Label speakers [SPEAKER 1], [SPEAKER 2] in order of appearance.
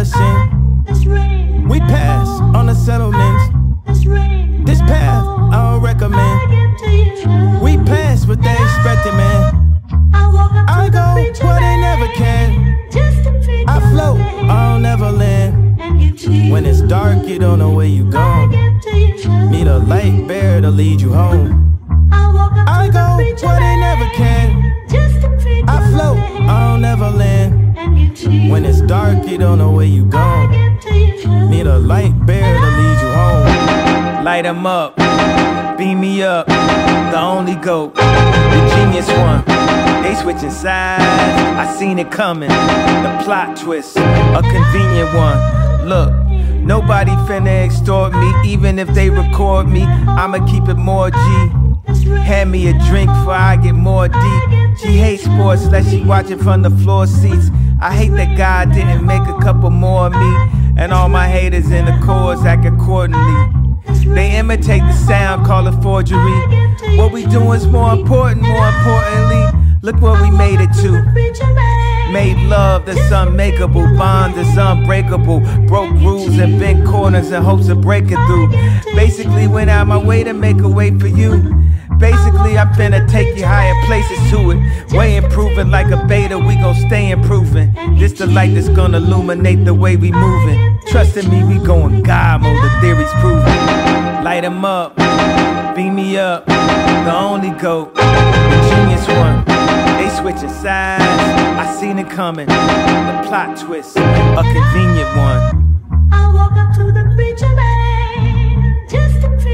[SPEAKER 1] embellishing. We pass on the settlements. This path I don't recommend. We pass what they expected, man. I go where they never can. I float, I don't never land. When it's dark, you don't know where you going. Need a light bearer to lead you home. I go where they never can. I float, I don't never land. When it's dark, you don't know where you going. Need a light bearer to lead you home. Light 'em up, beam me up, the only GOAT, the genius one. They switching sides, I seen it coming. The plot twist, a convenient one. Look, nobody finna extort me. Even if they record me, I'ma keep it more G. Hand me a drink before I get more deep. She hates sports, like she watching from the floor seats. I hate that God didn't make a couple more of me. And all my haters in the chorus act accordingly. They imitate the sound, call it forgery. What we doing's more important, more importantly. Look what we made it to. Made love that's unmakeable, bond that's unbreakable. Broke rules and bent corners in hopes of breaking through. Basically went out my way to make a way for you. Basically I'm finna take you higher places to it. Way improving like a beta, we gon' stay improving. This the light that's gonna illuminate the way we moving. Trust in me, we going God mode, the theory's proven. Light 'em up, beam me up, the only GOAT, the genius one. They switching sides, I seen it coming. The plot twist, a convenient one.
[SPEAKER 2] I woke up to the preacher man just to feel